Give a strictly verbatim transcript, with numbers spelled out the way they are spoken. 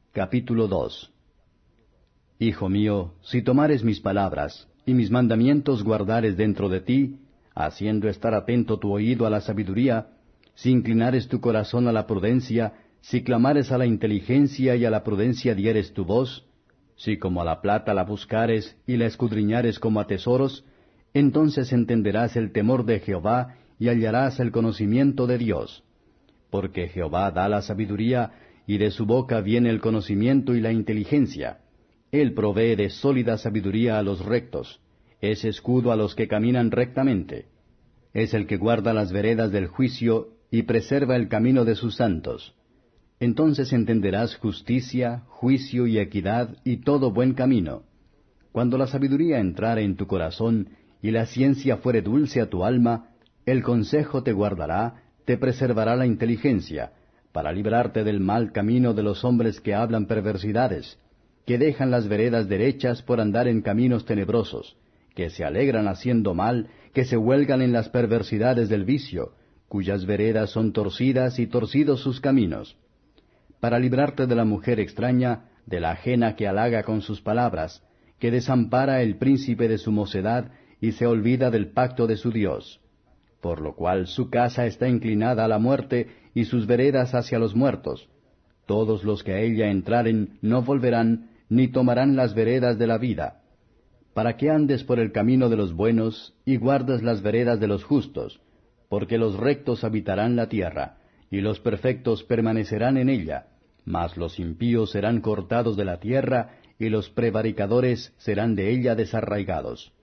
Capítulo dos. Hijo mío, si tomares mis palabras, y mis mandamientos guardares dentro de ti, haciendo estar atento tu oído a la sabiduría, si inclinares tu corazón a la prudencia, si clamares a la inteligencia y a la prudencia dieres tu voz, si como a la plata la buscares y la escudriñares como a tesoros, entonces entenderás el temor de Jehová y hallarás el conocimiento de Dios. Porque Jehová da la sabiduría, y de su boca viene el conocimiento y la inteligencia. Él provee de sólida sabiduría a los rectos, es escudo a los que caminan rectamente. Es el que guarda las veredas del juicio y preserva el camino de sus santos. Entonces entenderás justicia, juicio y equidad y todo buen camino. Cuando la sabiduría entrare en tu corazón y la ciencia fuere dulce a tu alma, el consejo te guardará, te preservará la inteligencia, para librarte del mal camino de los hombres que hablan perversidades, que dejan las veredas derechas por andar en caminos tenebrosos, que se alegran haciendo mal, que se huelgan en las perversidades del vicio, cuyas veredas son torcidas y torcidos sus caminos. Para librarte de la mujer extraña, de la ajena que halaga con sus palabras, que desampara el príncipe de su mocedad y se olvida del pacto de su Dios. Por lo cual su casa está inclinada a la muerte y sus veredas hacia los muertos. Todos los que a ella entraren no volverán, ni tomarán las veredas de la vida. Para que andes por el camino de los buenos y guardes las veredas de los justos, porque los rectos habitarán la tierra, y los perfectos permanecerán en ella, mas los impíos serán cortados de la tierra, y los prevaricadores serán de ella desarraigados.